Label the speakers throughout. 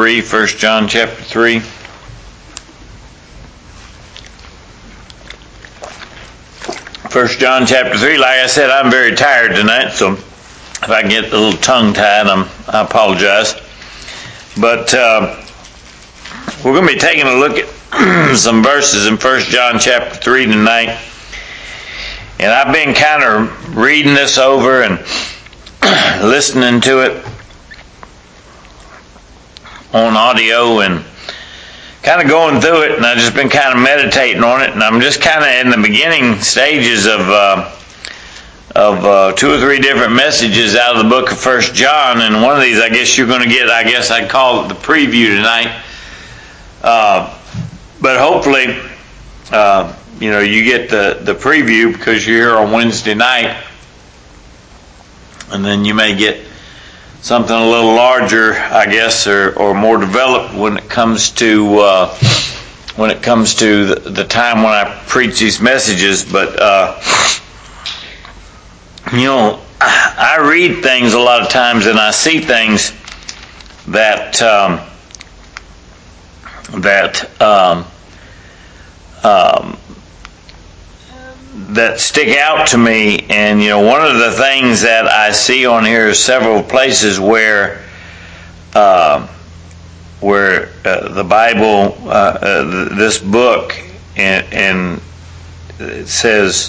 Speaker 1: 3, 1 John chapter 3. First John chapter 3, like I said, I'm very tired tonight, so if I get a little tongue-tied, I apologize. But we're going to be taking a look at some verses in 1 John chapter 3 tonight. And I've been kind of reading this over and listening to it on audio and kind of going through it, and I've just been kind of meditating on it, and I'm just kind of in the beginning stages of 2 or 3 different messages out of the book of 1 John, and one of these I guess you're going to get, I guess I'd call it the preview tonight. But hopefully, you get the preview because you're here on Wednesday night, and then you may get something a little larger, I guess, or more developed when it comes to the time when I preach these messages. But I read things a lot of times, and I see things that stick out to me. And one of the things that I see on here is several places where the Bible, this book, and it says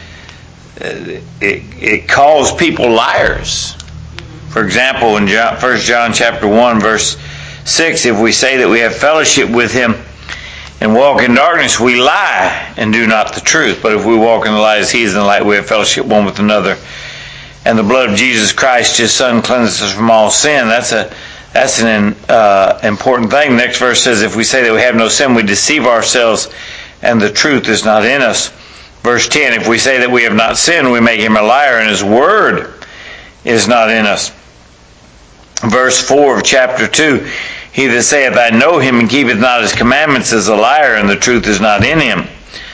Speaker 1: it calls people liars. For example, in 1 John chapter 1 verse 6, if we say that we have fellowship with him and walk in darkness, we lie and do not the truth. But if we walk in the light as he is in the light, we have fellowship one with another. And the blood of Jesus Christ, his Son, cleanses us from all sin. That's an important thing. The next verse says, if we say that we have no sin, we deceive ourselves, and the truth is not in us. Verse 10, if we say that we have not sinned, we make him a liar, and his word is not in us. Verse 4 of chapter 2, he that saith, I know him, and keepeth not his commandments, is a liar, and the truth is not in him.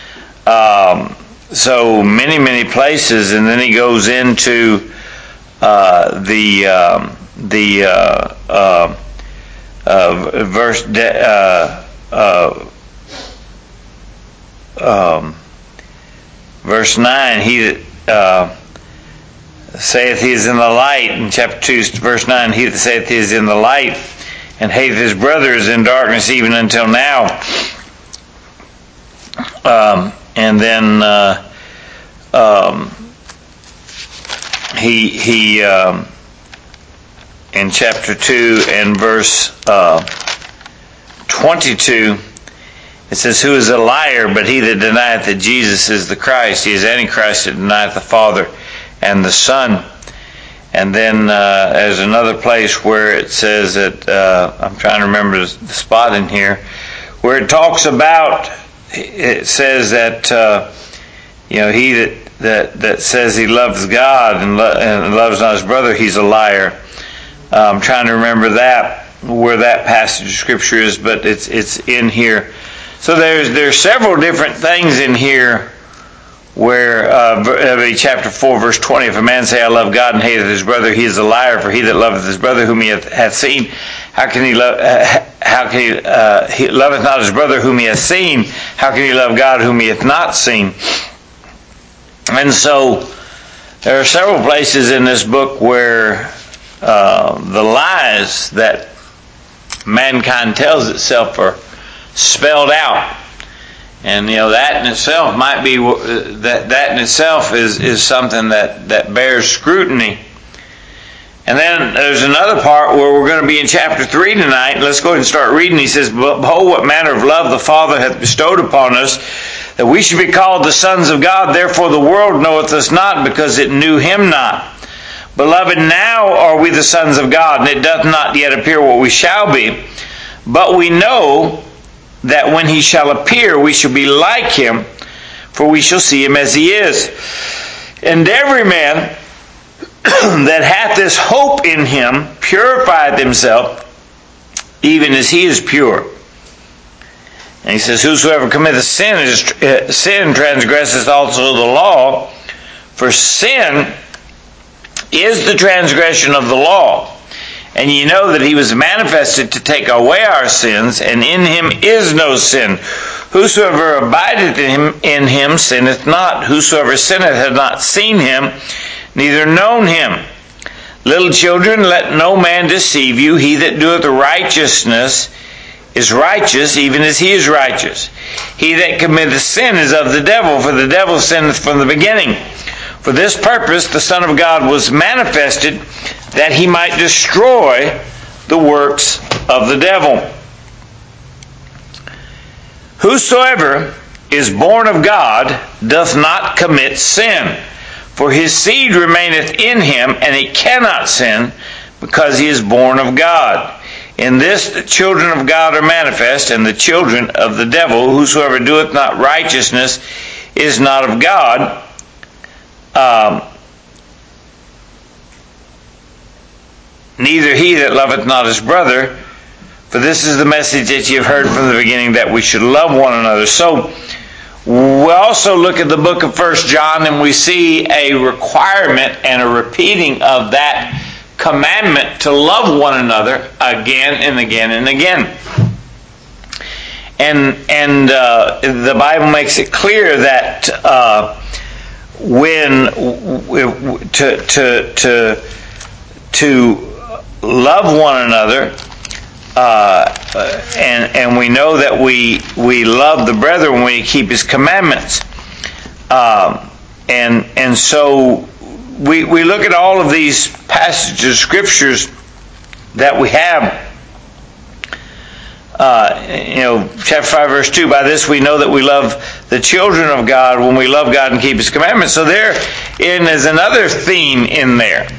Speaker 1: So many, many places, and then he goes into verse 9, he that saith he is in the light, in chapter 2, verse 9, he that saith he is in the light, and hateth his brother is in darkness even until now. And then he in chapter 2 and verse 22, it says, who is a liar but he that denieth that Jesus is the Christ? He is Antichrist that denieth the Father and the Son. And then there's another place where it says that, I'm trying to remember the spot in here, where it talks about, it says that he that says he loves God and loves not his brother, he's a liar. I'm trying to remember where that passage of scripture is, but it's in here. So there's several different things in here where chapter 4 verse 20, if a man say I love God and hateth his brother, he is a liar. For he that loveth his brother whom he hath seen, he loveth not his brother whom he hath seen, how can he love God whom he hath not seen? And so there are several places in this book where the lies that mankind tells itself are spelled out. And that in itself might be that in itself is something that bears scrutiny. And then there's another part where we're going to be in chapter 3 tonight. Let's go ahead and start reading. He says, behold, what manner of love the Father hath bestowed upon us, that we should be called the sons of God. Therefore the world knoweth us not, because it knew him not. Beloved, now are we the sons of God, and it doth not yet appear what we shall be. But we know that when he shall appear, we shall be like him, for we shall see him as he is. And every man that hath this hope in him purifieth himself, even as he is pure. And he says, whosoever committeth sin transgresseth also the law, for sin is the transgression of the law.
Speaker 2: And ye know that he was manifested to take away our sins, and in him is no sin. Whosoever abideth in him sinneth not. Whosoever sinneth hath not seen him, neither known him. Little children, let no man deceive you. He that doeth righteousness is righteous, even as he is righteous. He that committeth sin is of the devil, for the devil sinneth from the beginning. For this purpose the Son of God was manifested, that he might destroy the works of the devil. Whosoever is born of God doth not commit sin, for his seed remaineth in him, and he cannot sin, because he is born of God. In this the children of God are manifest, and the children of the devil. Whosoever doeth not righteousness is not of God, neither he that loveth not his brother. For this is the message that you have heard from the beginning, that we should love one another. So we also look at the book of 1 John, and we see a requirement and a repeating of that commandment to love one another again and again and again. And the Bible makes it clear that when to love one another, and we know that we love the brethren when we keep his commandments, and so we look at all of these passages of scriptures that we have. Chapter 5 verse 2, by this we know that we love the children of God when we love God and keep his commandments. So is another theme in there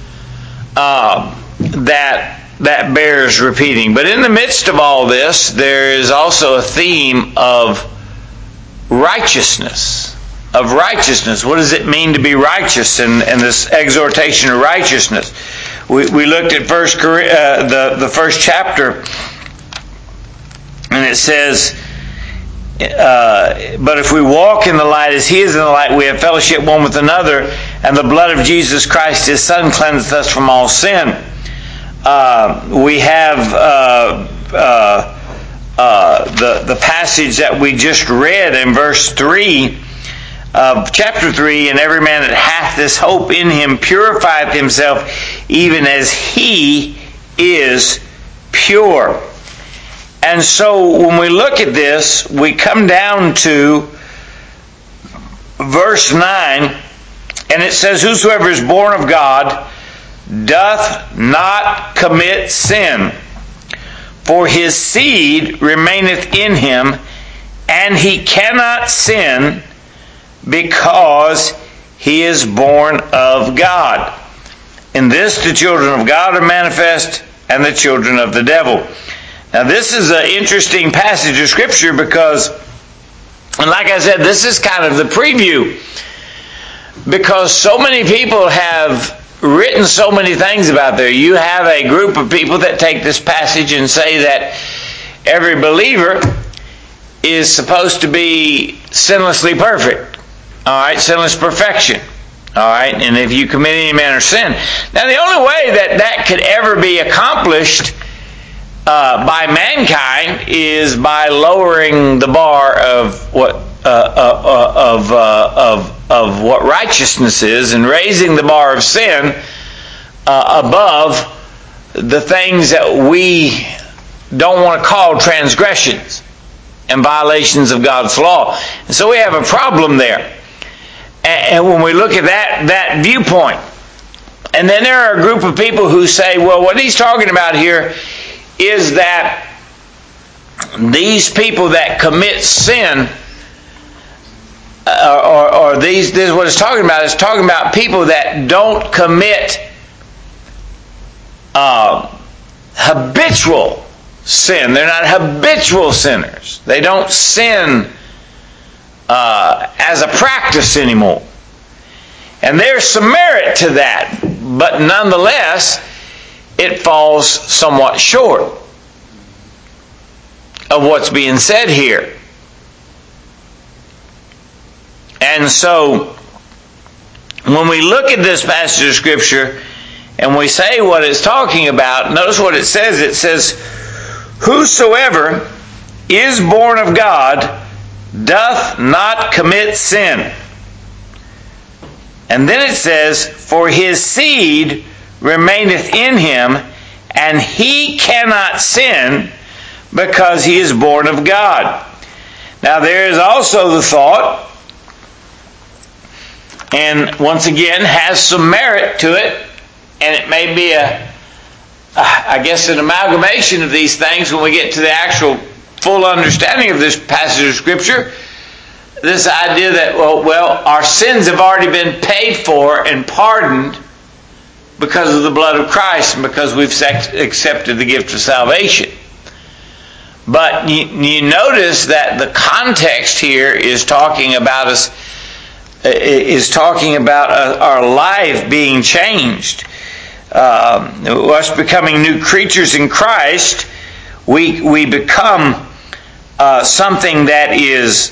Speaker 2: that bears repeating. But in the midst of all this, there is also a theme of righteousness. What does it mean to be righteous, and this exhortation of righteousness? We looked at the first chapter, and it says, but if we walk in the light as he is in the light, we have fellowship one with another, and the blood of Jesus Christ his Son cleanseth us from all sin. We have the passage that we just read in verse 3 of chapter 3, and every man that hath this hope in him purifieth himself, even as he is pure. And so when we look at this, we come down to verse 9, and it says, whosoever is born of God doth not commit sin, for his seed remaineth in him, and he cannot sin, because he is born of God. In this the children of God are manifest, and the children of the devil. Now this is an interesting passage of Scripture because, and like I said, this is kind of the preview, because so many people have written so many things about there. You have a group of people that take this passage and say that every believer is supposed to be sinlessly perfect. All right, sinless perfection. All right, and if you commit any manner of sin. Now the only way that could ever be accomplished by mankind is by lowering the bar of what righteousness is, and raising the bar of sin above the things that we don't want to call transgressions and violations of God's law. And so we have a problem there. And when we look at that viewpoint, and then there are a group of people who say, well, what he's talking about here is that these people that commit sin, or this is what it's talking about. It's talking about people that don't commit habitual sin. They're not habitual sinners. They don't sin as a practice anymore. And there's some merit to that, but nonetheless, it falls somewhat short of what's being said here. And so, when we look at this passage of Scripture,
Speaker 1: and we say what it's talking about, notice what it says. It says, whosoever is born of God doth not commit sin. And then it says, for his seed remaineth in him, and he cannot sin because he is born of God. Now there is also the thought, and once again has some merit to it, and it may be an amalgamation of these things when we get to the actual full understanding of this passage of Scripture. This idea that, our sins have already been paid for and pardoned because of the blood of Christ and because we've accepted the gift of salvation. But you notice that the context here is talking about our life being changed. Us becoming new creatures in Christ, we become something that is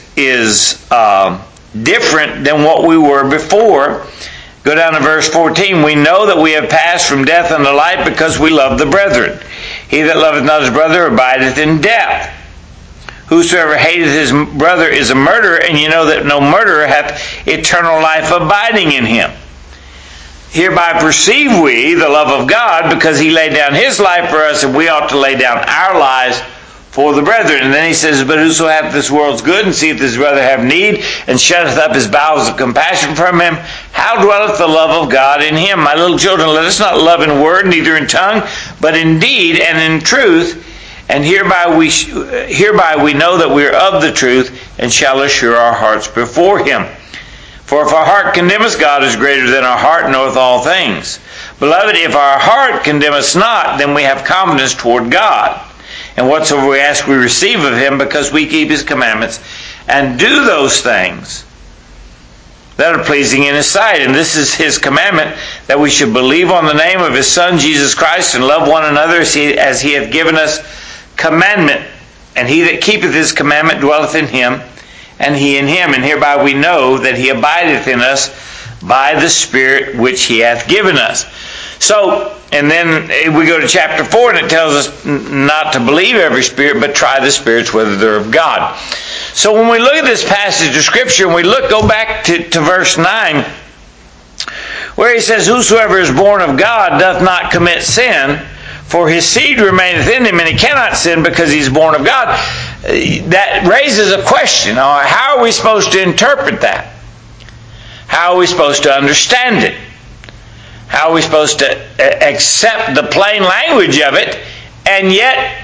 Speaker 1: different than what we were before. Go down to verse 14. We know that we have passed from death unto life because we love the brethren. He that loveth not his brother abideth in death. Whosoever hateth his brother is a murderer, and you know that no murderer hath eternal life abiding in him. Hereby perceive we the love of God, because he laid down his life for us, and we ought to lay down our lives for the brethren. And then he says, but whoso hath this world's good, and seeth his brother have need, and shutteth up his bowels of compassion from him, how dwelleth the love of God in him? My little children, let us not love in word, neither in tongue, but in deed and in truth. And hereby we know that we are of the truth, and shall assure our hearts before him. For if our heart condemn us, God is greater than our heart, and knoweth all things. Beloved, if our heart condemn us not, then we have confidence toward God. And whatsoever we ask, we receive of him, because we keep his commandments, and do those things that are pleasing in his sight. And this is his commandment, that we should believe on the name of his Son, Jesus Christ, and love one another as he hath given us commandment. And he that keepeth his commandment dwelleth in him, and he in him. And hereby we know that he abideth in us by the Spirit which he hath given us. So, and then we go to chapter 4, and it tells us not to believe every spirit, but try the spirits whether they're of God. So when we look at this passage of Scripture, and we go back to verse 9, where he says, whosoever is born of God doth not commit sin, for his seed remaineth in him, and he cannot sin because he's born of God. That raises a question. How are we supposed to interpret that? How are we supposed to understand it? How are we supposed to accept the plain language of it and yet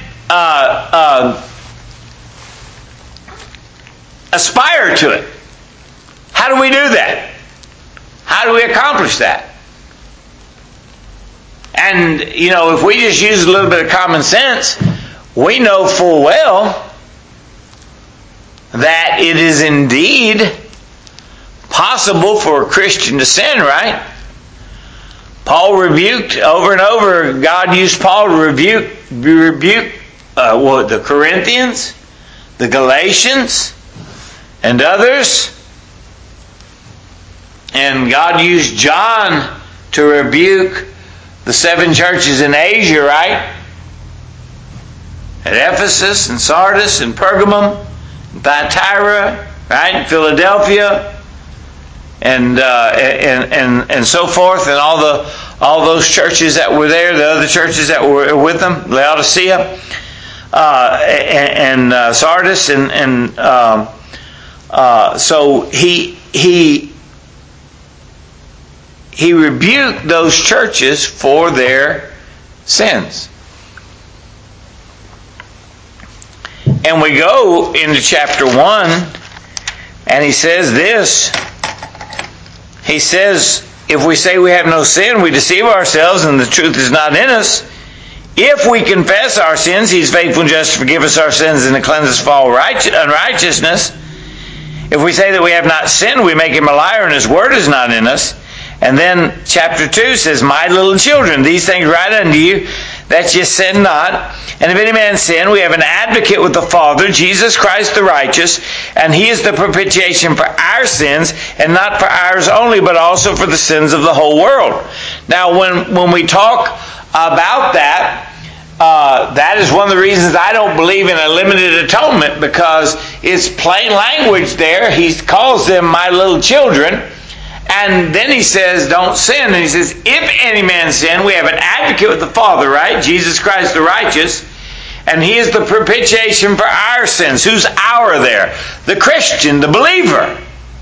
Speaker 1: aspire to it? How do we do that? How do we accomplish that? And, if we just use a little bit of common sense, we know full well that it is indeed possible for a Christian to sin, right? Paul rebuked over and over. God used Paul to rebuke the Corinthians, the Galatians, and others. And God used John to rebuke the 7 churches in Asia, right? At Ephesus and Sardis and Pergamum, and Thyatira, right? And Philadelphia, and so forth, and all those churches that were there, the other churches that were with them, Laodicea, and Sardis, so he rebuked those churches for their sins. And we go into chapter 1, and he says this. He says, if we say we have no sin, we deceive ourselves, and the truth is not in us. If we confess our sins, he's faithful and just to forgive us our sins and to cleanse us of all unrighteousness. If we say that we have not sinned, we make him a liar, and his word is not in us. And then chapter 2 says, my little children, these things write unto you, that ye sin not. And if any man sin, we have an advocate with the Father, Jesus Christ the righteous, and he is the propitiation for our sins, and not for ours only, but also for the sins of the whole world. Now, when we talk about that, that is one of the reasons I don't believe in a limited atonement, because it's plain language there. He calls them my little children. And then he says, don't sin. And he says, if any man sin, we have an advocate with the Father, right? Jesus Christ the righteous. And he is the propitiation for our sins. Who's our there? The Christian, the believer.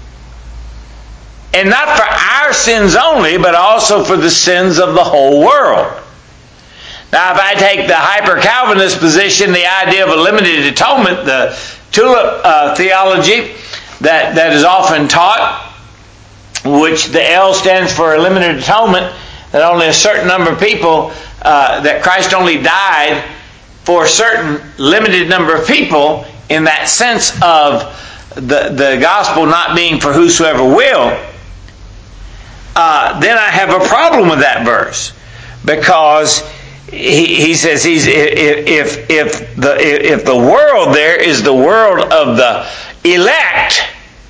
Speaker 1: And not for our sins only, but also for the sins of the whole world. Now, if I take the hyper-Calvinist position, the idea of a limited atonement, the tulip theology that is often taught, which the L stands for a limited atonement, that only a certain number of people, that Christ only died for a certain limited number of people, in that sense of the gospel not being for whosoever will, then I have a problem with that verse, because he says if the world there is the world of the elect,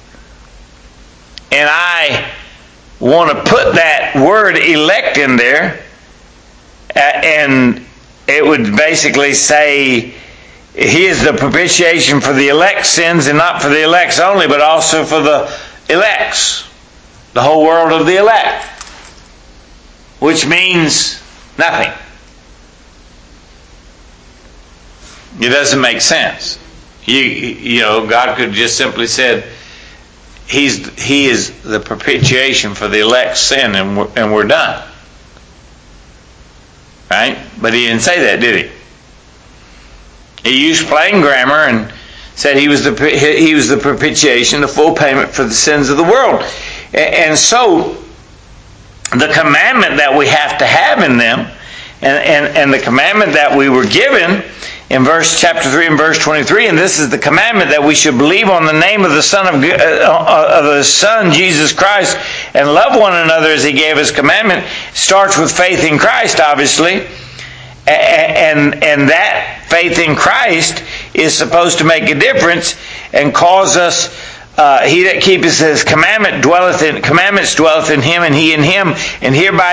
Speaker 1: and I want to put that word elect in there, and it would basically say he is the propitiation for the elect's sins, and not for the elect's only, but also for the elect's, the whole world of the elect, which means nothing. It doesn't make sense. You know, God could have just simply said, He is the propitiation for the elect's sin, and we're done. Right? But he didn't say that, did he? He used plain grammar and said he was the propitiation, the full payment for the sins of the world. And so the commandment that we have to have in them, and the commandment that we were given in chapter 3 and verse 23, and this is the commandment, that we should believe on the name of the Son Jesus Christ, and love one another as he gave us commandment, starts with faith in Christ, obviously, and that faith in Christ is supposed to make a difference and cause us. He that keepeth his commandments dwelleth in him, and he in him, and hereby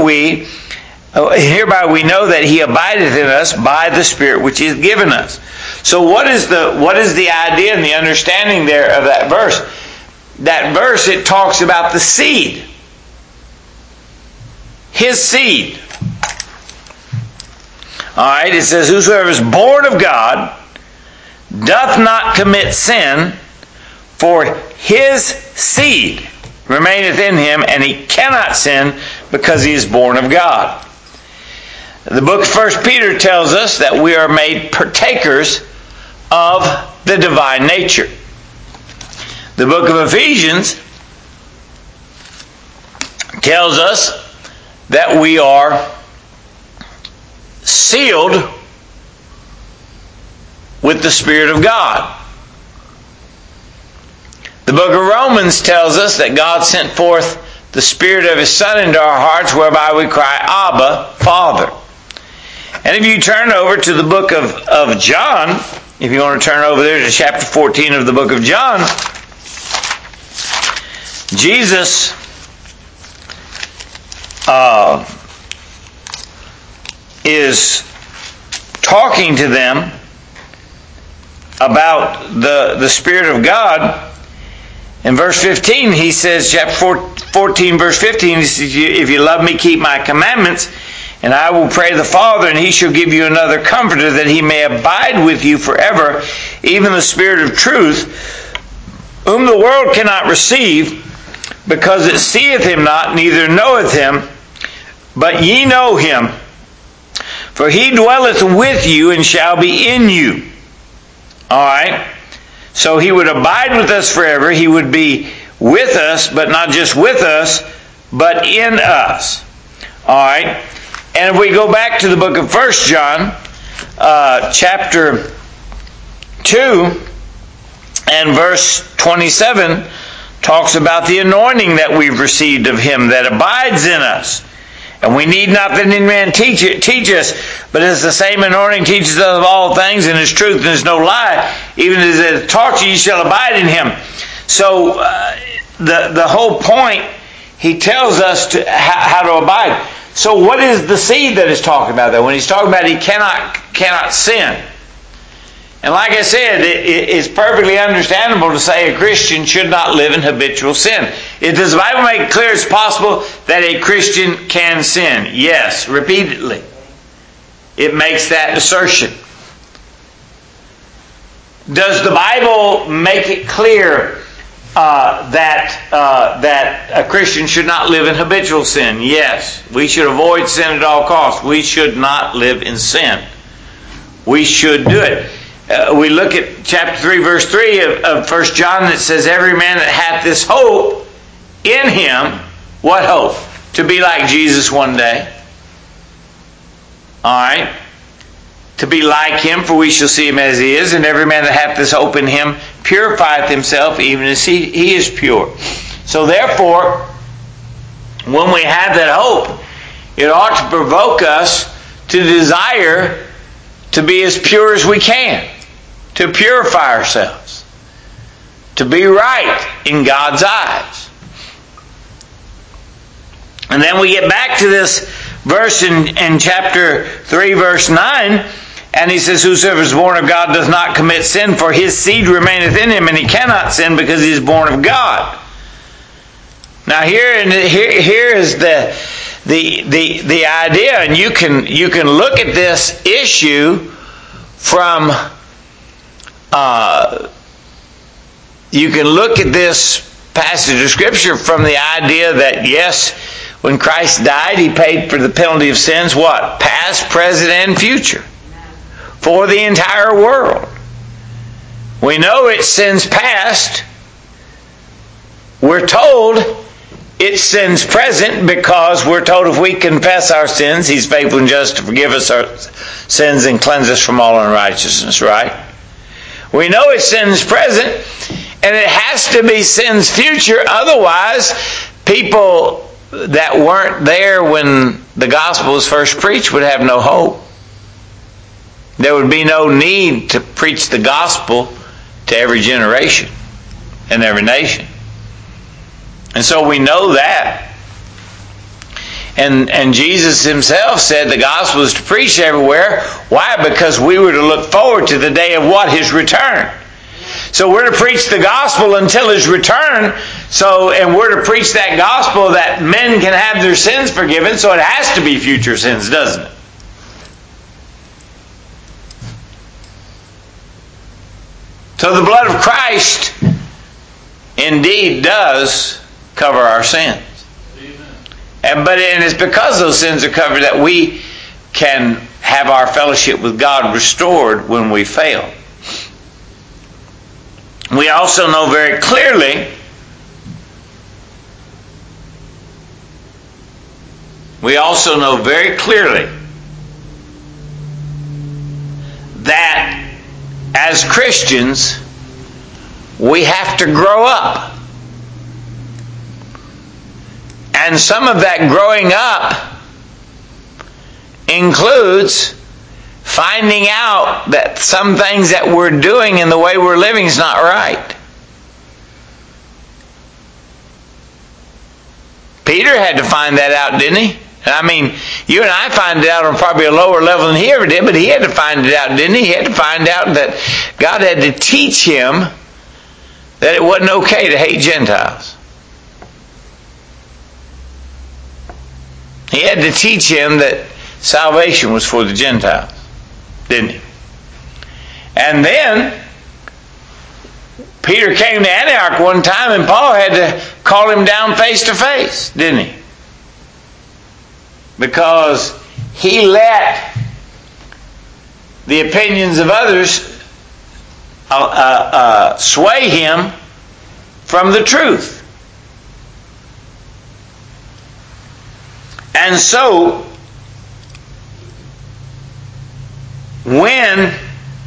Speaker 1: we know that he abideth in us by the Spirit which he has given us. So what is the idea and the understanding there of that verse? That verse, it talks about the seed. His seed. Alright, it says, whosoever is born of God doth not commit sin, for his seed remaineth in him, and he cannot sin because he is born of God. The book of 1 Peter tells us that we are made partakers of the divine nature. The book of Ephesians tells us that we are sealed with the Spirit of God. The book of Romans tells us that God sent forth the Spirit of His Son into our hearts, whereby we cry, Abba, Father. And if you turn over to the book of John, if you want to turn over there to chapter 14 of the book of John, Jesus is talking to them about the Spirit of God. In verse 15, he says, chapter 14, verse 15, he says, if you love me, keep my commandments, and I will pray the Father, and he shall give you another comforter, that he may abide with you forever, even the Spirit of truth, whom the world cannot receive, because it seeth him not, neither knoweth him, but ye know him, for he dwelleth with you and shall be in you. Alright? So he would abide with us forever. He would be with us, but not just with us, but in us. Alright? And if we go back to the book of 1 John, chapter 2, and verse 27, talks about the anointing that we've received of him that abides in us. And we need not that any man teach us, but it's the same anointing teaches us of all things, and is truth, and is no lie. Even as it taught you, you shall abide in him. So the whole point He tells us how to abide. So what is the seed that he's talking about there? When he's talking about he cannot sin. And like I said, it's perfectly understandable to say a Christian should not live in habitual sin. Does the Bible make it clear it's possible that a Christian can sin? Yes, repeatedly. It makes that assertion. Does the Bible make it clear that a Christian should not live in habitual sin? Yes. We should avoid sin at all costs. We should not live in sin. We should do it. We look at chapter 3, verse 3 of 1 John that says, every man that hath this hope in him, what hope? To be like Jesus one day. Alright? To be like him, for we shall see him as he is, and every man that hath this hope in him purifieth himself even as he is pure. So therefore, when we have that hope, it ought to provoke us to desire to be as pure as we can, to purify ourselves, to be right in God's eyes. And then we get back to this verse in chapter 3, verse 9, and he says, whosoever is born of God does not commit sin, for his seed remaineth in him, and he cannot sin because he is born of God. Now here is the idea, and you can look at this issue from you can look at this passage of Scripture from the idea that yes, when Christ died, he paid for the penalty of sins, what? Past, present, and future. For the entire world. We know it's sins past. We're told it's sins present because we're told if we confess our sins, he's faithful and just to forgive us our sins and cleanse us from all unrighteousness, right? We know it's sins present, and it has to be sins future. Otherwise, people that weren't there when the gospel was first preached would have no hope. There would be no need to preach the gospel to every generation and every nation. And so we know that. And Jesus himself said the gospel is to preach everywhere. Why? Because we were to look forward to the day of what? His return. So we're to preach the gospel until his return. And we're to preach that gospel that men can have their sins forgiven. So it has to be future sins, doesn't it? So the blood of Christ indeed does cover our sins. And it's because those sins are covered that we can have our fellowship with God restored when we fail. We also know very clearly that as Christians we have to grow up. And some of that growing up includes finding out that some things that we're doing and the way we're living is not right. Peter had to find that out, didn't he? I mean, you and I find it out on probably a lower level than he ever did, but he had to find it out, didn't he? He had to find out that God had to teach him that it wasn't okay to hate Gentiles. He had to teach him that salvation was for the Gentiles, didn't he? And then Peter came to Antioch one time and Paul had to call him down face to face, didn't he? Because he let the opinions of others sway him from the truth. And so, when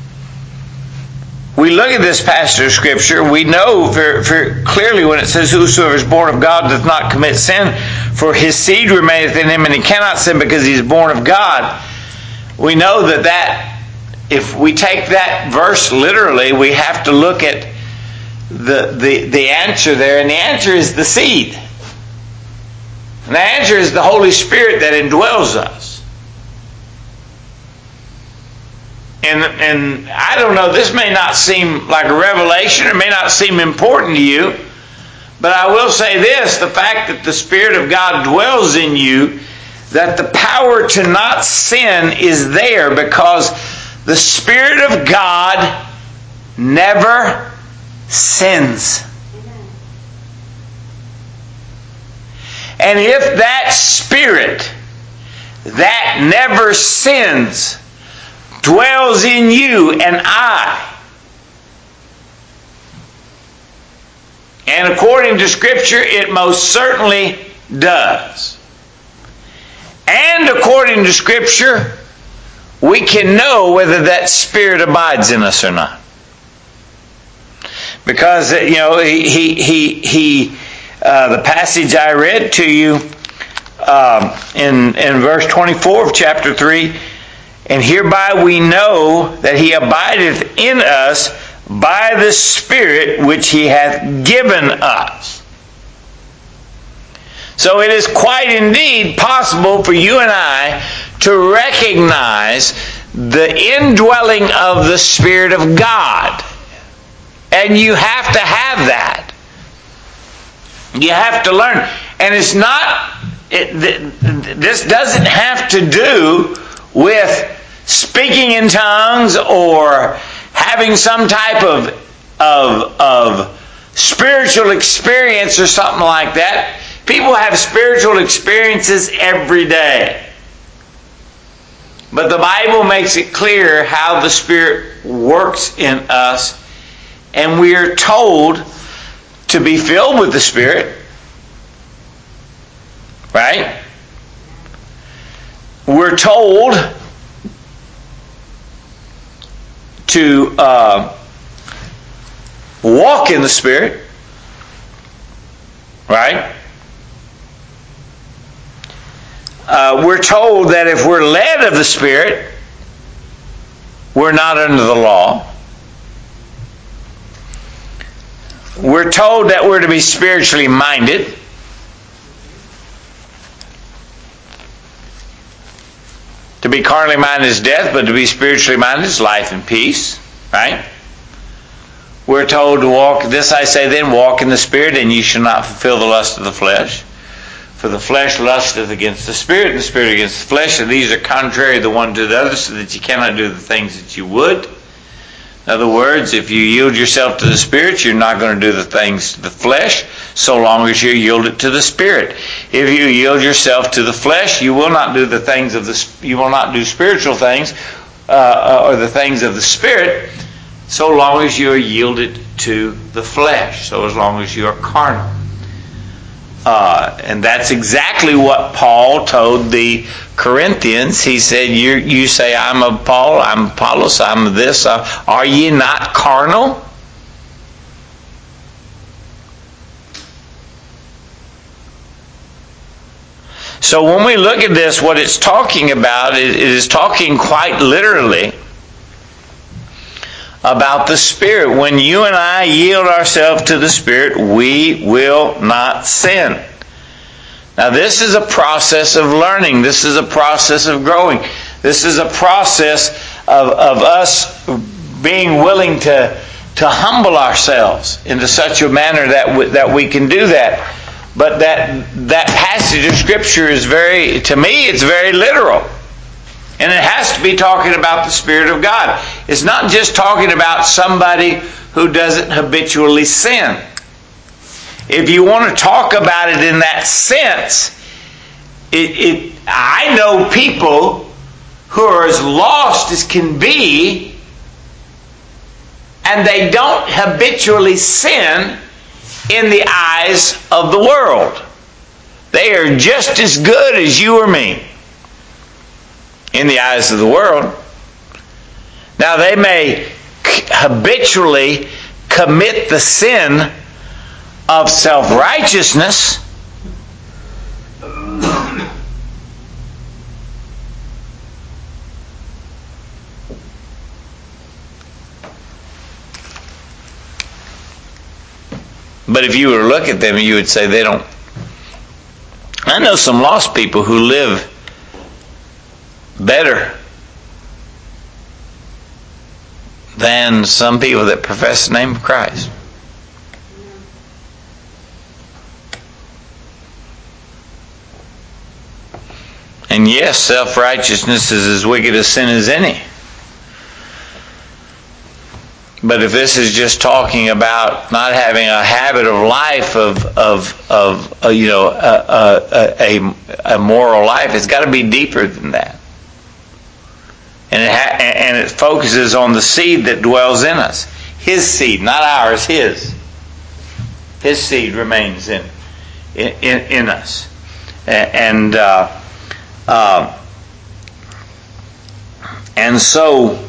Speaker 1: we look at this passage of Scripture, we know very, very clearly when it says, whosoever is born of God doth not commit sin, for his seed remaineth in him, and he cannot sin because he is born of God. We know that if we take that verse literally, we have to look at the answer there, and the answer is the seed. And the answer is the Holy Spirit that indwells us. And I don't know, this may not seem like a revelation, it may not seem important to you, but I will say this, the fact that the Spirit of God dwells in you, that the power to not sin is there because the Spirit of God never sins. And if that Spirit that never sins dwells in you and I, and according to Scripture, it most certainly does. And according to Scripture, we can know whether that Spirit abides in us or not. Because, the passage I read to you in verse 24 of chapter 3, and hereby we know that He abideth in us by the Spirit which He hath given us. So it is quite indeed possible for you and I to recognize the indwelling of the Spirit of God. And you have to have that. You have to learn. And it's not, this doesn't have to do with speaking in tongues or having some type of spiritual experience or something like that. People have spiritual experiences every day. But the Bible makes it clear how the Spirit works in us, and we are told to be filled with the Spirit. Right? We're told to walk in the Spirit. Right? We're told that if we're led of the Spirit, we're not under the law. We're told that we're to be spiritually minded. To be carnally minded is death, but to be spiritually minded is life and peace. Right? We're told to walk, this I say then, walk in the Spirit, and you shall not fulfill the lust of the flesh. For the flesh lusteth against the Spirit, and the Spirit against the flesh, and these are contrary the one to the other, so that you cannot do the things that you would. In other words, if you yield yourself to the Spirit, you're not going to do the things to the flesh, so long as you yield it to the Spirit. If you yield yourself to the flesh, you will not do the things of you will not do spiritual things, or the things of the Spirit, so long as you are yielded to the flesh, so as long as you are carnal. And that's exactly what Paul told the Corinthians. He said, you say, I'm of Paul, I'm Apollos, I'm of this. Are ye not carnal? So when we look at this, what it's talking about, it is talking quite literally about the Spirit. When you and I yield ourselves to the Spirit, we will not sin. Now this is a process of learning. This is a process of growing. This is a process of us being willing to humble ourselves into such a manner that we can do that. But that passage of Scripture is to me, it's very literal. And it has to be talking about the Spirit of God. It's not just talking about somebody who doesn't habitually sin. If you want to talk about it in that sense, I know people who are as lost as can be, and they don't habitually sin in the eyes of the world. They are just as good as you or me in the eyes of the world. Now they may habitually commit the sin of self-righteousness, but if you were to look at them, you would say they don't. I know some lost people who live better than some people that profess the name of Christ. And yes, self-righteousness is as wicked a sin as any. But if this is just talking about not having a habit of life a moral life, it's got to be deeper than that. And it focuses on the seed that dwells in us. His seed, not ours, His. His seed remains in us. And so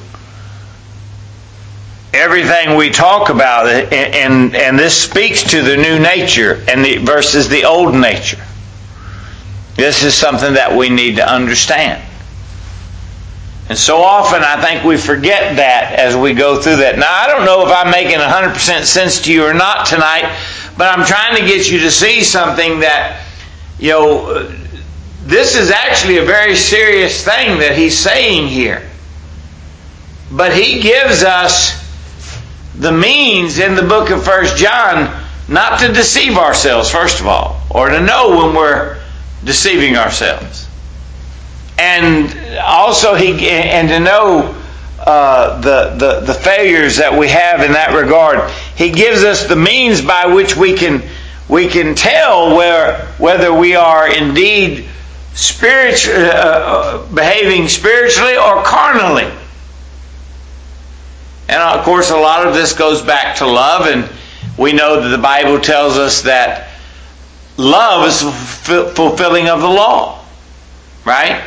Speaker 1: everything we talk about, and this speaks to the new nature versus the old nature. This is something that we need to understand. And so often I think we forget that as we go through that. Now, I don't know if I'm making 100% sense to you or not tonight, but I'm trying to get you to see something that, this is actually a very serious thing that he's saying here. But he gives us the means in the book of 1 John not to deceive ourselves, first of all, or to know when we're deceiving ourselves. And also to know the failures that we have in that regard. He gives us the means by which we can tell whether we are indeed behaving spiritually or carnally. And of course, a lot of this goes back to love, and we know that the Bible tells us that love is fulfilling of the law, right?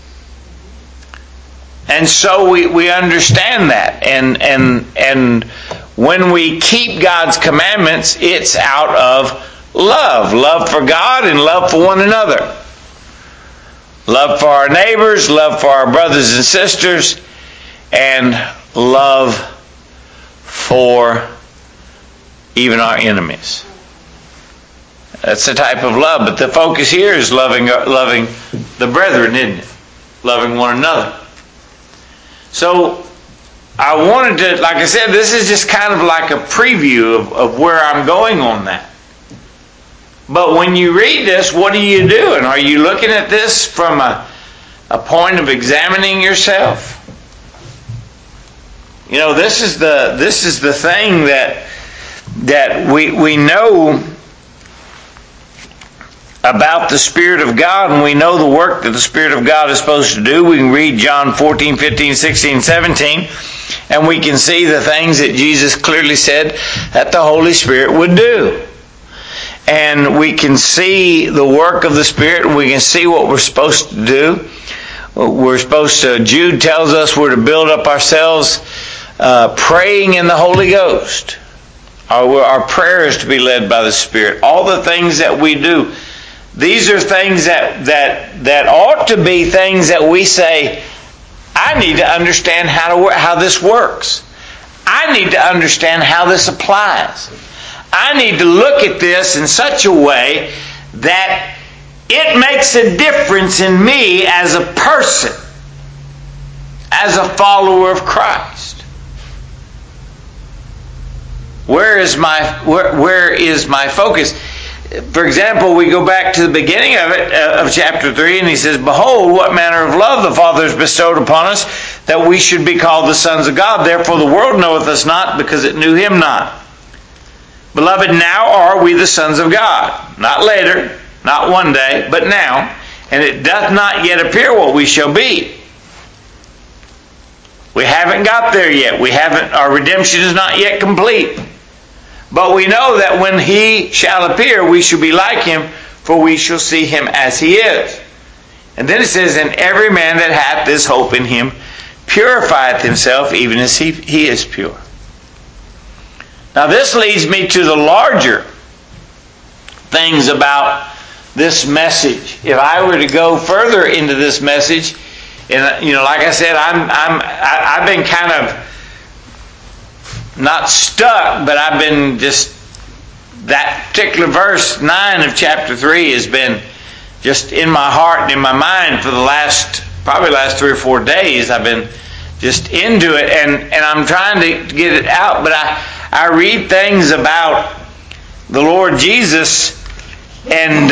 Speaker 1: And so we understand that, and when we keep God's commandments, it's out of love for God and love for one another, love for our neighbors, love for our brothers and sisters, and love for even our enemies. That's the type of love, but the focus here is loving the brethren, isn't it? Loving one another. So I wanted to, like I said, this is just kind of like a preview of where I'm going on that. But when you read this, what are you doing? Are you looking at this from a point of examining yourself? This is the thing that we know about the Spirit of God, and we know the work that the Spirit of God is supposed to do. We can read John 14, 15, 16, 17, and we can see the things that Jesus clearly said that the Holy Spirit would do. And we can see the work of the Spirit, and we can see what we're supposed to do. Jude tells us we're to build up ourselves praying in the Holy Ghost. Our prayer is to be led by the Spirit. All the things that we do, these are things that ought to be things that we say, I need to understand how this works. I need to understand how this applies. I need to look at this in such a way that it makes a difference in me as a person, as a follower of Christ. Where is my focus? For example, we go back to the beginning of chapter 3, and he says, Behold, what manner of love the Father has bestowed upon us, that we should be called the sons of God. Therefore the world knoweth us not, because it knew Him not. Beloved, now are we the sons of God. Not later, not one day, but now. And it doth not yet appear what we shall be. We haven't got there yet. Our redemption is not yet complete. But we know that when He shall appear, we shall be like Him, for we shall see Him as He is. And then it says, And every man that hath this hope in Him purifieth himself, even as he is pure. Now this leads me to the larger things about this message. If I were to go further into this message, and like I said, I've been kind of not stuck, but I've been just, that particular verse 9 of chapter 3 has been just in my heart and in my mind for the last 3 or 4 days. I've been just into it, and I'm trying to get it out, but I read things about the Lord Jesus, and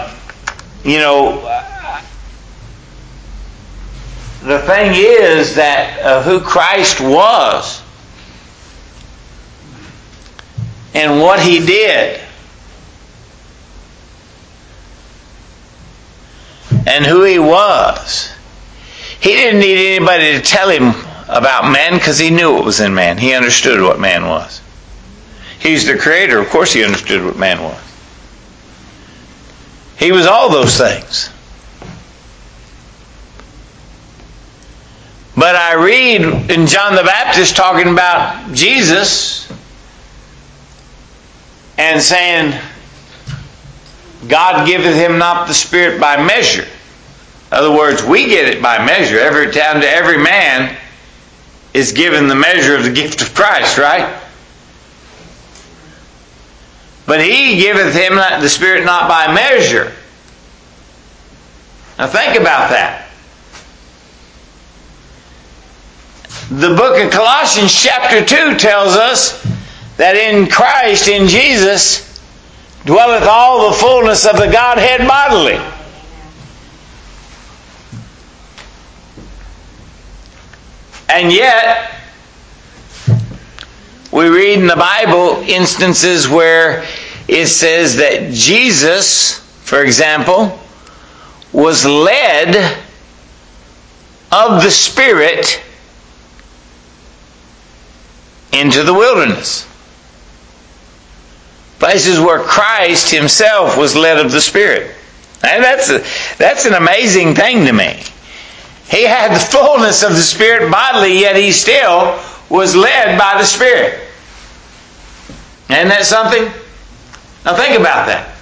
Speaker 1: the thing is that who Christ was and what He did and who He was. He didn't need anybody to tell Him about man, because He knew what was in man. He understood what man was. He's the Creator. Of course He understood what man was. He was all those things. But I read in John the Baptist talking about Jesus and saying, God giveth him not the Spirit by measure. In other words, we get it by measure. Every time to every man is given the measure of the gift of Christ, right? But He giveth him the Spirit not by measure. Now think about that. The book of Colossians chapter 2 tells us that in Christ, in Jesus, dwelleth all the fullness of the Godhead bodily. And yet, we read in the Bible instances where it says that Jesus, for example, was led of the Spirit into the wilderness. Places where Christ Himself was led of the Spirit. And that's an amazing thing to me. He had the fullness of the Spirit bodily, yet He still was led by the Spirit. Isn't that something? Now think about that.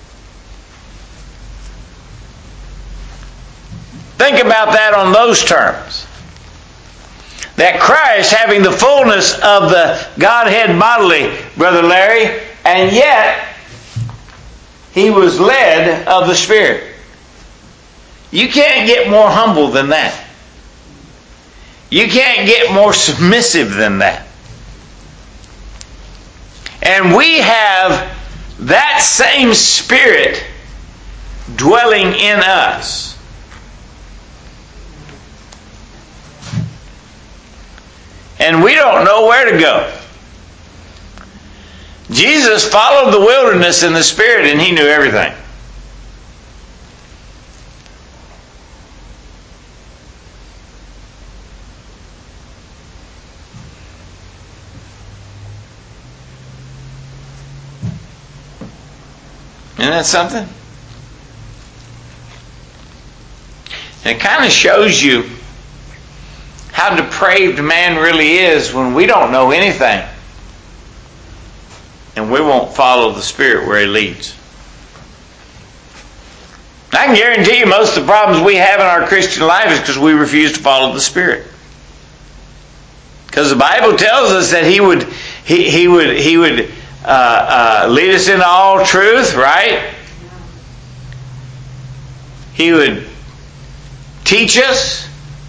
Speaker 1: Think about that on those terms. That Christ having the fullness of the Godhead bodily, Brother Larry, and yet He was led of the Spirit. You can't get more humble than that. You can't get more submissive than that. And we have that same Spirit dwelling in us. And we don't know where to go. Jesus followed the wilderness in the Spirit, and He knew everything. Isn't that something? And it kind of shows you how depraved man really is when we don't know anything and we won't follow the Spirit where He leads. I can guarantee you most of the problems we have in our Christian life is because we refuse to follow the Spirit. Because the Bible tells us that He would lead us into all truth, right? He would teach us.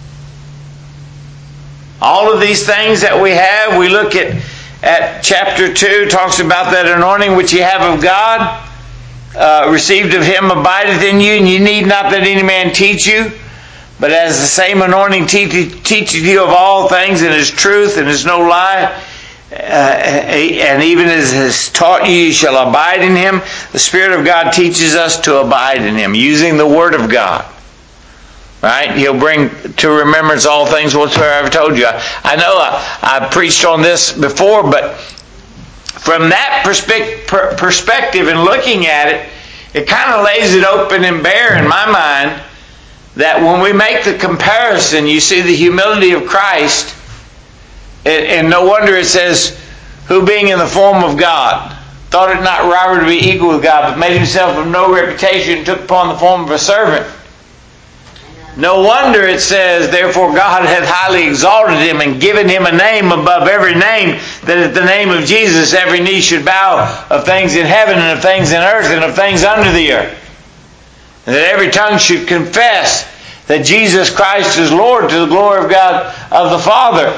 Speaker 1: All of these things that we have, we look at chapter 2, talks about that anointing which ye have of God, received of Him abideth in you, and you need not that any man teach you, but as the same anointing teacheth you of all things, and is truth, and is no lie, and even as has taught you, you shall abide in Him. The Spirit of God teaches us to abide in Him, using the Word of God. Right? He'll bring to remembrance all things whatsoever I've told you. I know I preached on this before, but from that perspective and looking at it, it kind of lays it open and bare in my mind that when we make the comparison, you see the humility of Christ, and no wonder it says, who being in the form of God, thought it not robbery to be equal with God, but made Himself of no reputation, and took upon the form of a servant. No wonder it says, therefore God hath highly exalted Him and given Him a name above every name, that at the name of Jesus every knee should bow, of things in heaven and of things in earth and of things under the earth. And that every tongue should confess that Jesus Christ is Lord to the glory of God, of the Father.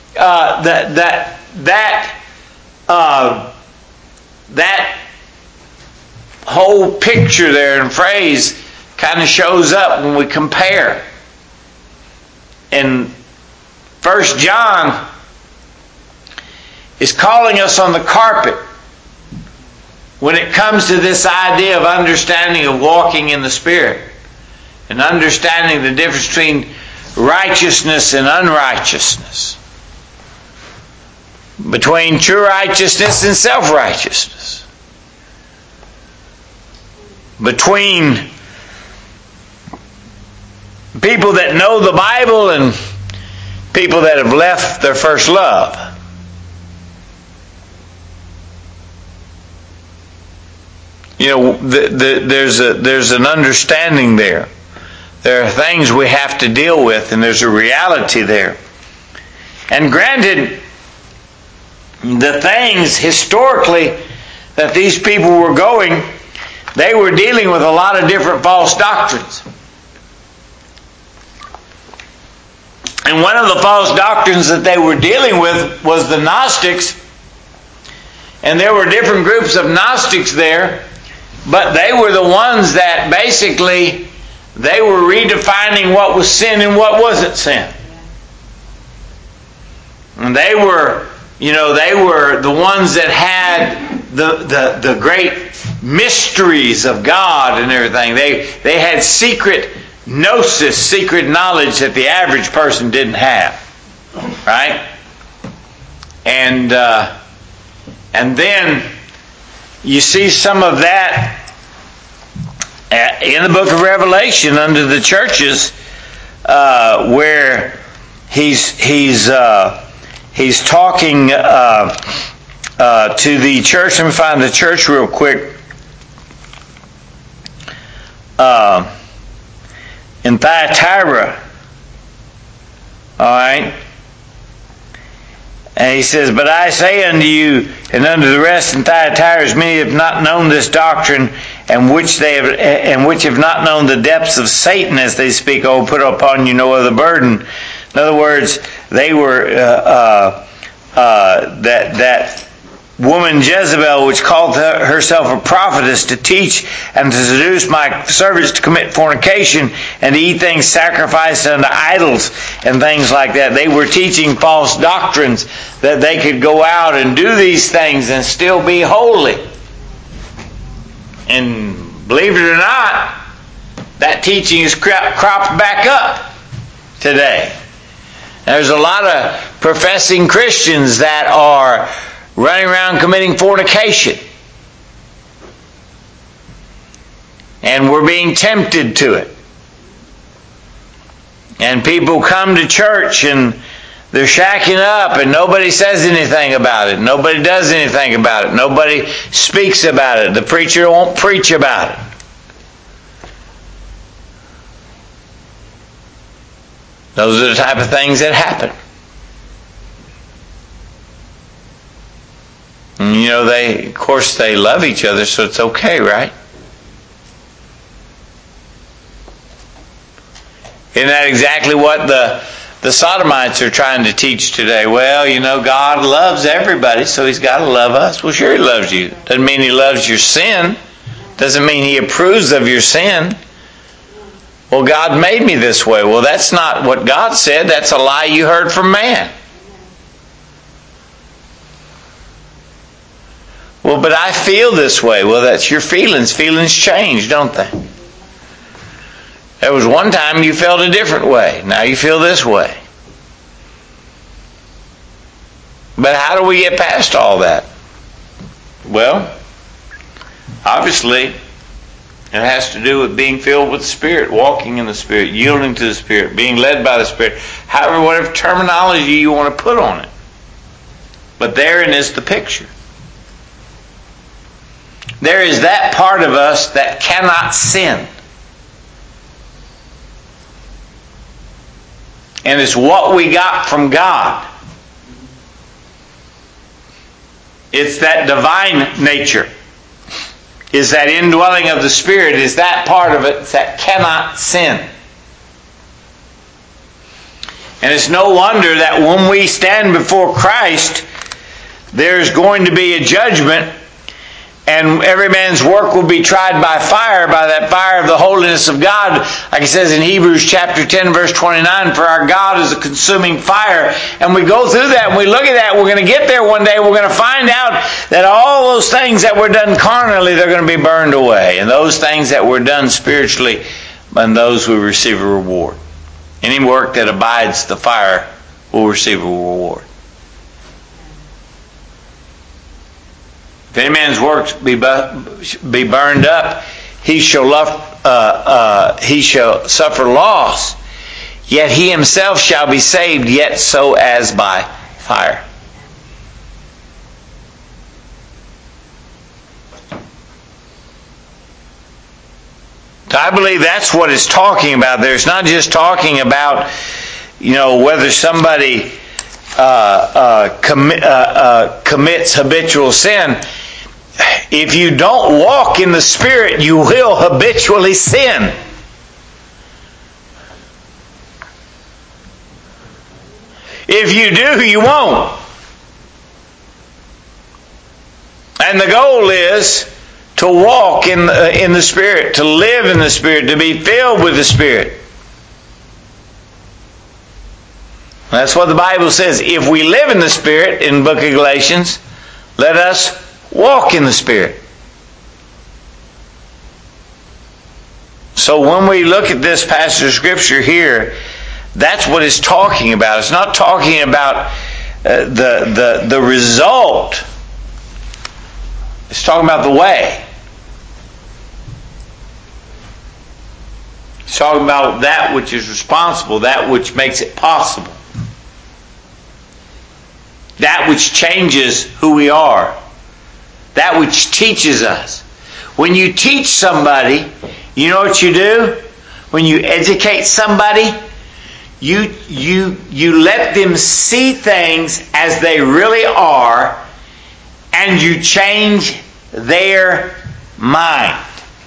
Speaker 1: That whole picture there and phrase kind of shows up when we compare. And 1 John is calling us on the carpet when it comes to this idea of understanding of walking in the Spirit and understanding the difference between righteousness and unrighteousness, between true righteousness and self-righteousness, between people that know the Bible and people that have left their first love. You know, there's an understanding there. There are things we have to deal with, and there's a reality there. And granted, the things historically that these people were going, they were dealing with a lot of different false doctrines. And one of the false doctrines that they were dealing with was the Gnostics. And there were different groups of Gnostics there, but they were the ones that basically, they were redefining what was sin and what wasn't sin. And they were the ones that had the great mysteries of God and everything. They had secret gnosis, secret knowledge that the average person didn't have. Right? And then you see some of that in the book of Revelation under the churches, where he's talking to the church. Let me find the church real quick. In Thyatira. Alright. And he says, "But I say unto you, and unto the rest in Thyatira, as many have not known this doctrine, and which have not known the depths of Satan, as they speak, oh, put upon you no other burden." In other words, they were that woman Jezebel, which called herself a prophetess, to teach and to seduce my servants to commit fornication and to eat things sacrificed unto idols and things like that. They were teaching false doctrines that they could go out and do these things and still be holy. And believe it or not, that teaching is cropped back up today. There's a lot of professing Christians that are running around committing fornication. And we're being tempted to it. And people come to church and they're shacking up and nobody says anything about it. Nobody does anything about it. Nobody speaks about it. The preacher won't preach about it. Those are the type of things that happen. And of course they love each other, so it's okay, right? Isn't that exactly what the Sodomites are trying to teach today? Well, God loves everybody, so He's got to love us. Well, sure He loves you. Doesn't mean He loves your sin. Doesn't mean He approves of your sin. Well, God made me this way. Well, that's not what God said. That's a lie you heard from man. Well, but I feel this way. Well, that's your feelings. Feelings change, don't they? There was one time you felt a different way. Now you feel this way. But how do we get past all that? Well, obviously, it has to do with being filled with the Spirit, walking in the Spirit, yielding to the Spirit, being led by the Spirit. However, whatever terminology you want to put on it. But therein is the picture. There is that part of us that cannot sin. And it's what we got from God. It's that divine nature. is that indwelling of the Spirit, is that part of it that cannot sin. And it's no wonder that when we stand before Christ, there's going to be a judgment, and every man's work will be tried by fire, by that fire of the holiness of God. Like it says in Hebrews chapter 10, verse 29, for our God is a consuming fire. And we go through that and we look at that. We're going to get there one day. We're going to find out that all those things that were done carnally, they're going to be burned away. And those things that were done spiritually, and those will receive a reward. Any work that abides the fire will receive a reward. If any man's works be burned up, he shall suffer loss. Yet he himself shall be saved, yet so as by fire. So I believe that's what it's talking about there. It's not just talking about, whether somebody commits habitual sin. If you don't walk in the Spirit, you will habitually sin. If you do, you won't. And the goal is to walk in the Spirit, to live in the Spirit, to be filled with the Spirit. That's what the Bible says. If we live in the Spirit, in the book of Galatians, let us walk in the Spirit. So when we look at this passage of Scripture here, that's what it's talking about. It's not talking about the result. It's talking about the way. It's talking about that which is responsible, that which makes it possible. That which changes who we are. That which teaches us. When you teach somebody, you know what you do? When you educate somebody, you let them see things as they really are, and you change their mind.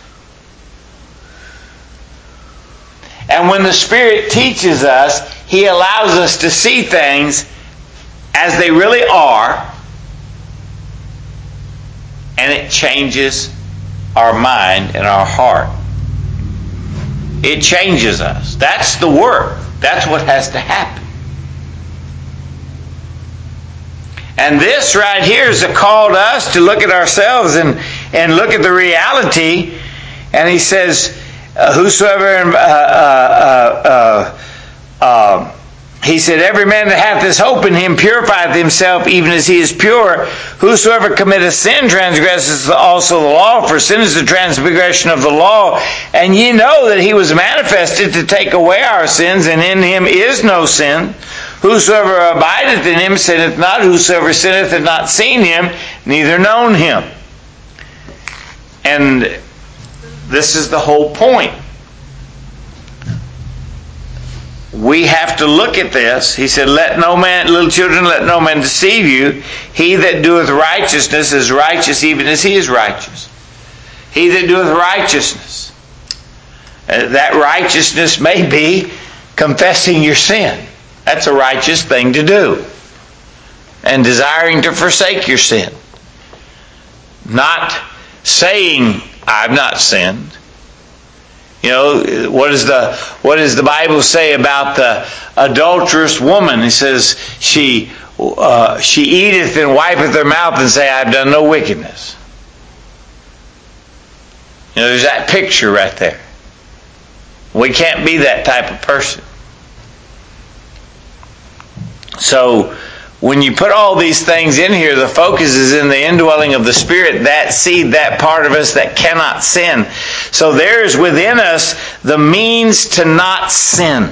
Speaker 1: And when the Spirit teaches us, He allows us to see things as they really are, and it changes our mind and our heart. It changes us. That's the work. That's what has to happen. And this right here is a call to us to look at ourselves and look at the reality. And he says, whosoever... he said, every man that hath this hope in him purifieth himself even as he is pure. Whosoever committeth sin transgresseth also the law, for sin is the transgression of the law. And ye know that he was manifested to take away our sins, and in him is no sin. Whosoever abideth in him sinneth not. Whosoever sinneth hath not seen him, neither known him. And this is the whole point. We have to look at this. He said, let no man, little children, let no man deceive you. He that doeth righteousness is righteous even as he is righteous. He that doeth righteousness. That righteousness may be confessing your sin. That's a righteous thing to do. And desiring to forsake your sin. Not saying, I've not sinned. What does the Bible say about the adulterous woman? It says she eateth and wipeth her mouth and say, I've done no wickedness. There's that picture right there. We can't be that type of person. So when you put all these things in here, the focus is in the indwelling of the Spirit, that seed, that part of us that cannot sin. So there is within us the means to not sin.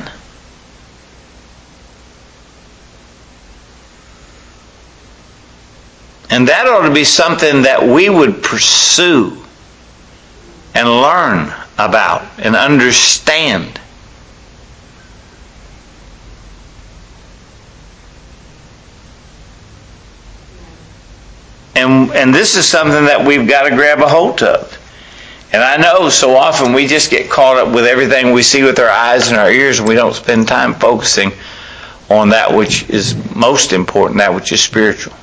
Speaker 1: And that ought to be something that we would pursue and learn about and understand. And this is something that we've got to grab a hold of. And I know so often we just get caught up with everything we see with our eyes and our ears, and we don't spend time focusing on that which is most important, that which is spiritual.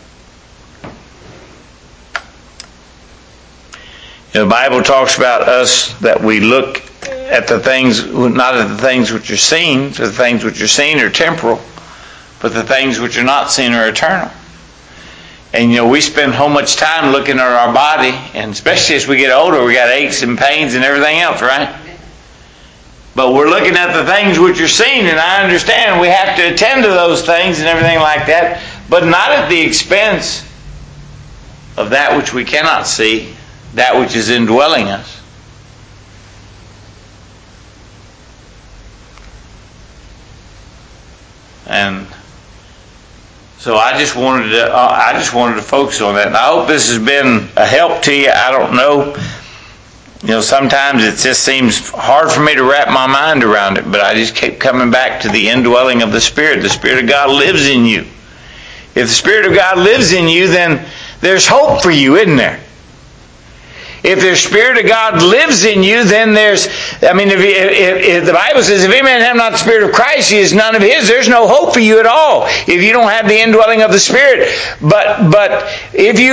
Speaker 1: The Bible talks about us that we look at the things, not at the things which are seen, for the things which are seen are temporal, but the things which are not seen are eternal. And we spend so much time looking at our body, and especially as we get older, we got aches and pains and everything else, right? But we're looking at the things which are seen, and I understand we have to attend to those things and everything like that, but not at the expense of that which we cannot see, that which is indwelling us. And so I just wanted to focus on that. And I hope this has been a help to you. I don't know. Sometimes it just seems hard for me to wrap my mind around it, but I just keep coming back to the indwelling of the Spirit. The Spirit of God lives in you. If the Spirit of God lives in you, then there's hope for you, isn't there? If the Spirit of God lives in you, then if the Bible says, if any man have not the Spirit of Christ, he is none of his, there's no hope for you at all if you don't have the indwelling of the Spirit. But if you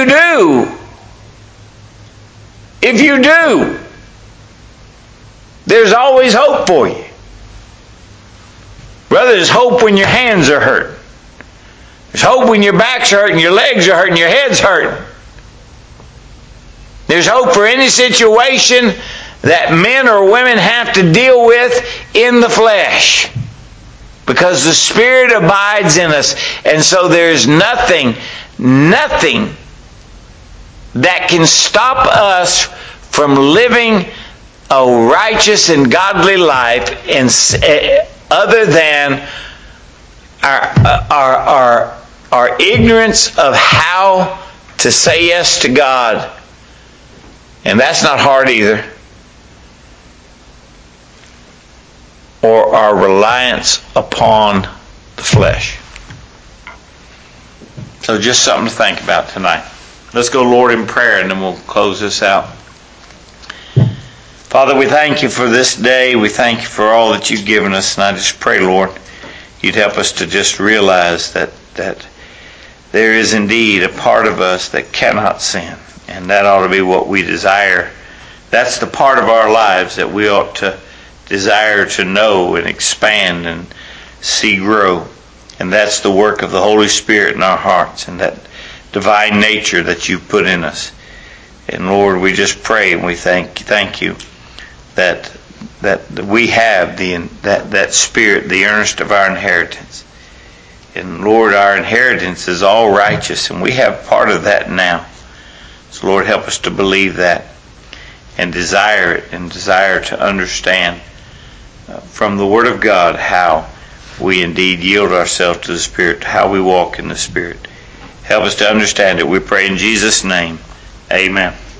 Speaker 1: do, there's always hope for you. Brother, there's hope when your hands are hurt. There's hope when your back's hurting, your legs are hurting, your head's hurting. There's hope for any situation that men or women have to deal with in the flesh, because the Spirit abides in us. And so there's nothing that can stop us from living a righteous and godly life other than our ignorance of how to say yes to God. And that's not hard either. Or our reliance upon the flesh. So just something to think about tonight. Let's go, Lord, in prayer, and then we'll close this out. Father, we thank you for this day. We thank you for all that you've given us. And I just pray, Lord, you'd help us to just realize that there is indeed a part of us that cannot sin. And that ought to be what we desire. That's the part of our lives that we ought to desire to know and expand and see grow. And that's the work of the Holy Spirit in our hearts and that divine nature that you've put in us. And Lord, we just pray and we thank you that we have that Spirit, the earnest of our inheritance. And Lord, our inheritance is all righteous, and we have part of that now. So Lord, help us to believe that and desire it, and desire to understand from the Word of God how we indeed yield ourselves to the Spirit, how we walk in the Spirit. Help us to understand it. We pray in Jesus' name. Amen.